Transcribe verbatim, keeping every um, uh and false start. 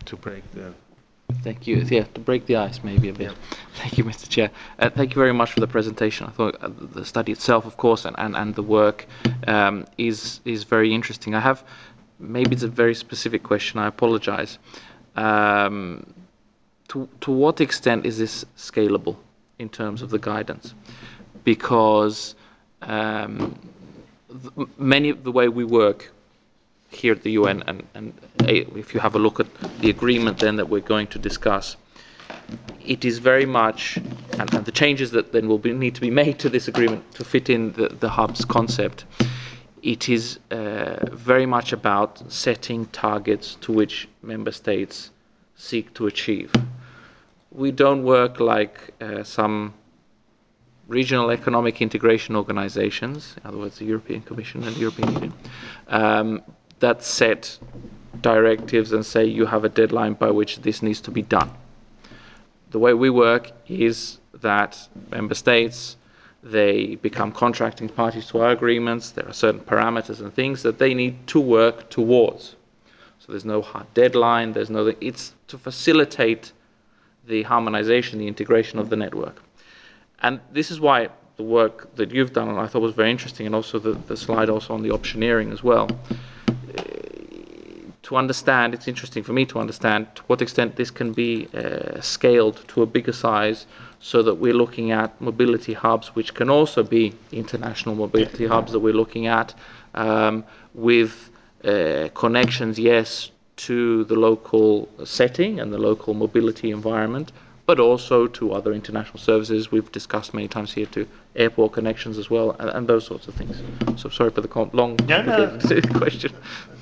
to break the... Thank you. Yeah, to break the ice maybe a bit. Yeah. Thank you, Mister Chair. Uh, thank you very much for the presentation. I thought uh, the study itself, of course, and, and, and the work um, is is very interesting. I have, maybe it's a very specific question, I apologize. Um, to, to what extent is this scalable in terms of the guidance? Because um, th many of the way we work here at the U N, and, and if you have a look at the agreement then that we're going to discuss, it is very much, and, and the changes that then will be, need to be made to this agreement to fit in the, the hub's concept, it is uh, very much about setting targets to which member states seek to achieve. We don't work like uh, some regional economic integration organizations, in other words the European Commission and the European Union, um, that set directives and say you have a deadline by which this needs to be done. The way we work is that member states, they become contracting parties to our agreements. There are certain parameters and things that they need to work towards. So there's no hard deadline, there's no, it's to facilitate the harmonization, the integration of the network. And this is why the work that you've done, and I thought was very interesting, and also the, the slide also on the optioneering as well, to understand, it's interesting for me to understand to what extent this can be uh, scaled to a bigger size, so that we're looking at mobility hubs which can also be international mobility hubs that we're looking at, um, with uh, connections, yes, to the local setting and the local mobility environment, but also to other international services. We've discussed many times here to airport connections as well, and, and those sorts of things. So sorry for the long No, no. question.